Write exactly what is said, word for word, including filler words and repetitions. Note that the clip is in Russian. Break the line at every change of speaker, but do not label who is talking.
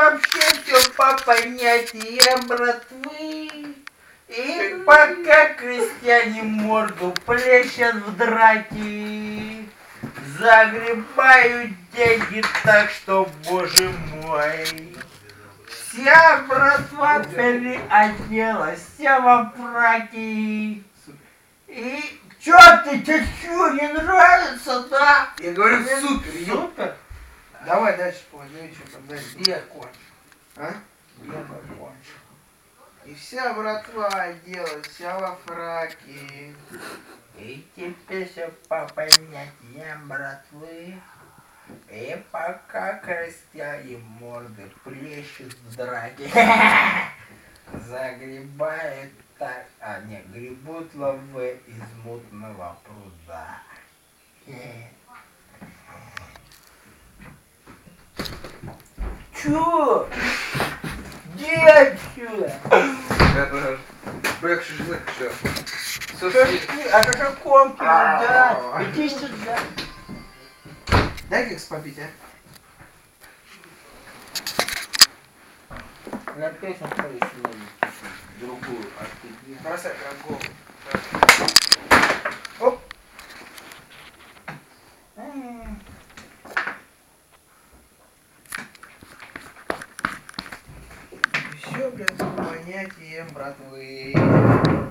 вообще все по понятиям братвы. И пока крестьяне морду плещут в драке, загребают деньги так, что, боже мой, вся братва переоделась, вся во фраке. И чё ты, тебе чё, не нравится, да?
Я говорю, супер,
супер. Давай дальше положи, что там дальше. Я кончу.
А?
Я кончу. И вся братва оделась, вся во фраке. И теперь все по понятиям братвы. И пока крестьяне морды плещут в драке, загребают так, а не, гребут лавы из мутного пруда. Чё? Иди отсюда!
Это бэк шашлык, что?
Шашлык? А как каком да? Иди сюда.
Дай кекс попить, а?
Я песню твою сегодня. Другую, а ты не
Бросай голову.
Оп. Все, блядь, по понятиям братвы.